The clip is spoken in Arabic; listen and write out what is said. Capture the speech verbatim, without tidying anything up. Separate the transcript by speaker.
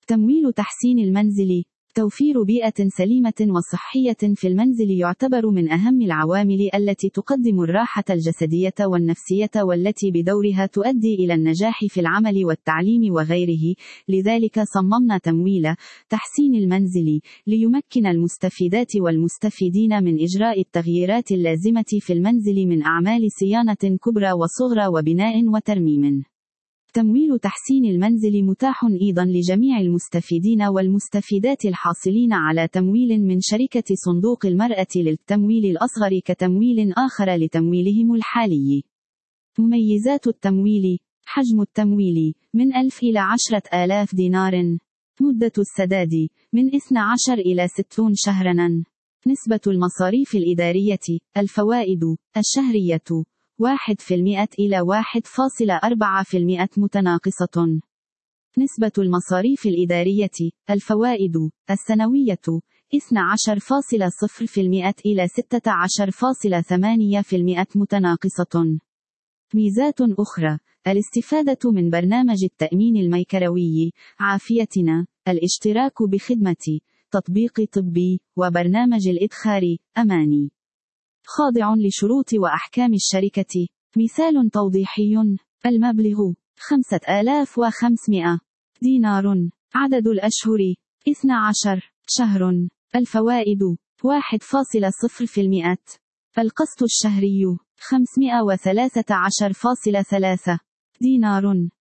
Speaker 1: تمويل تحسين المنزل. توفير بيئة سليمة وصحية في المنزل يعتبر من أهم العوامل التي تقدم الراحة الجسدية والنفسية والتي بدورها تؤدي إلى النجاح في العمل والتعليم وغيره. لذلك صممنا تمويل تحسين المنزل ليمكن المستفيدات والمستفيدين من إجراء التغييرات اللازمة في المنزل من أعمال صيانة كبرى وصغرى وبناء وترميم. تمويل تحسين المنزل متاح أيضا لجميع المستفيدين والمستفيدات الحاصلين على تمويل من شركة صندوق المرأة للتمويل الأصغر كتمويل آخر لتمويلهم الحالي. مميزات التمويل. حجم التمويل من ألف إلى عشرة آلاف دينار. مدة السداد من اثني عشر إلى ستين شهرا. نسبة المصاريف الإدارية. الفوائد الشهرية واحد بالمئة إلى واحد فاصلة أربعة بالمئة متناقصة. نسبة المصاريف الإدارية. الفوائد السنوية اثني عشر فاصلة صفر بالمئة إلى ستة عشر فاصلة ثمانية بالمئة متناقصة. ميزات أخرى. الاستفادة من برنامج التأمين الميكروي عافيتنا، الاشتراك بخدمة تطبيق طبي، وبرنامج الإدخار أماني. خاضع لشروط وأحكام الشركة. مثال توضيحي. المبلغ خمسة آلاف وخمسمائة دينار. عدد الأشهر اثني عشر شهر. الفوائد واحد فاصلة صفر بالمئة. القسط الشهري خمسمائة وثلاثة عشر فاصلة ثلاثة دينار.